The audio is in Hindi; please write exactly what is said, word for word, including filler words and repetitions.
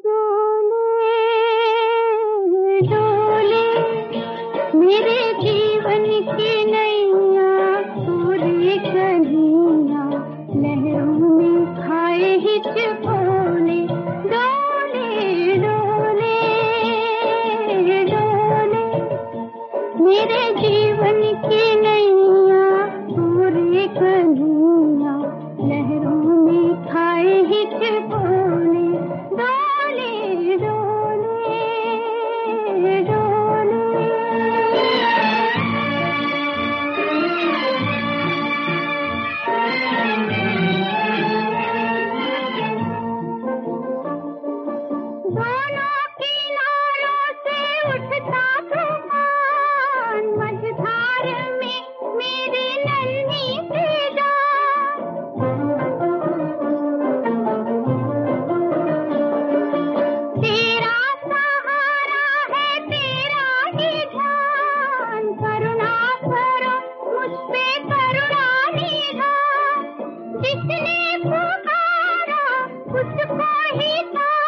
डोले डोले मेरे जीवन की नैया, पूरी कन्हैया लहरों में खाए हिचकोले। डोले डोले डोले मेरे जीवन की नैया, पूरी कन्हैया लहरों में खाए हिचकोले। डोले डोले डोले दोनों किनारों से उठता तूफान, मझधार में मेरी नन्ही सी जान। तेरा सहारा है, तेरा ही ध्यान, करुणा करो मुझ पे करुणा निधान। जिसने पुकारा उसको ही था